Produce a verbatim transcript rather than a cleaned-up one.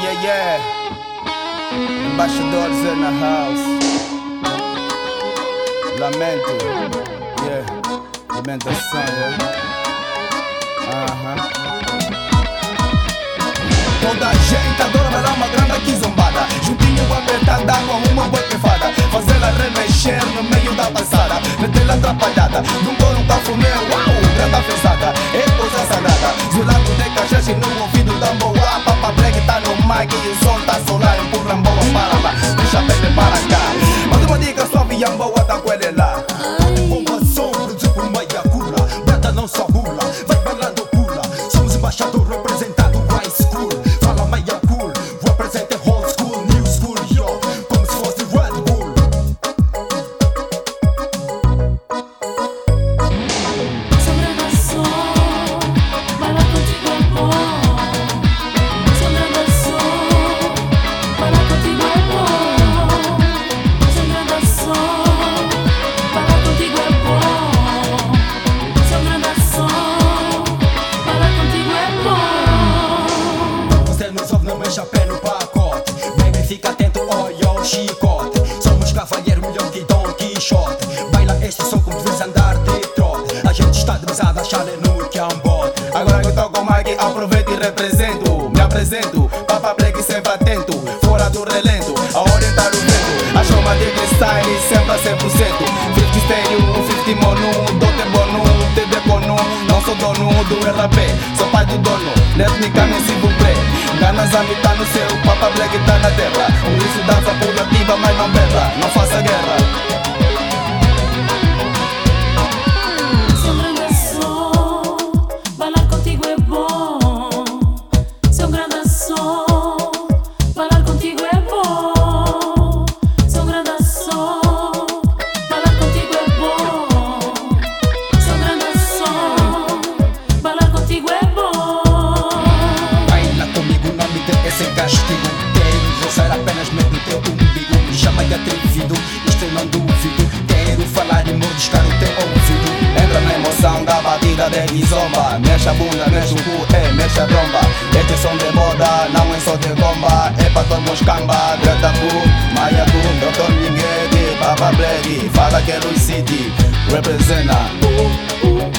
yeah, yeah. Embaixadores in the house. Lamento, yeah. Lamentação, yeah. Uh-huh. Toda a gente adora bailar uma grande aqui zombada, juntinho apertada com uma boa pifada, fazê-la remexer no meio da passada, metê-la atrapalhada, num coro um cafuné, uau, grande afestada, é coisa sagrada, zulado de cachaça no ouvido da boa, papa black tá no mic e o som tá solar, empurra boa para lá, deixa a pele para cá, mas uma dica suave e a boa tá com ele lá. Bomba som, produzido por Maia Cura, brata não só bula, vai balando pula, somos embaixador representando high school. Fala Maia Cool, representa old school, new school, yo, como se fosse Red Bull. Sobre el sol, bailar contigo é bom. Sobre el sol, bailar contigo é bom. Sobre el sol, bailar contigo é bom. Sobre el sol, bailar contigo é bom. Você nos ouve, não mexa pé no pacote. Baby, fica atento, olha o chicote. Somos cavalheiro melhor que Don Quixote. Baila este som como deves andar de trote. A gente está de mesada, a chale no cambote. Agora que tô com o mic, aproveito e represento. Me apresento, papa black sempre atento, fora do relento, a orientar o vento. A chama de style sempre a cem por cento. cinquenta estéreo, cinquenta mono, dote bono, T V bono. Não sou dono do R P, sou pai do dono. Let me come s'il vous plaît. Ganas a me tá no céu, papa black tá na terra. Um risco dança pulativa, mas não berra, não faça guerra. Sobre el sol, bailar contigo é bom. Seu grande sol, bailar contigo é bom. Seu grande sol, bailar contigo é bom. Seu grande sol, bailar contigo é bom. Baila comigo, não me dê esse castigo. Quero roçar apenas mesmo teu umbigo. Me chama de atrevido, isto eu não duvido. Quero falar e mordiscar o teu ouvido. Entra na emoção da batida de guizomba. Mexe a bunda, mexe o cu, é, mexe a tromba. Este som de moda, não é só de bomba. É pra todos os camba, Greta Cu, Maia Cu, doutor Ninguém, Papa Black. Fala que é Luis City, representa. Uh, uh.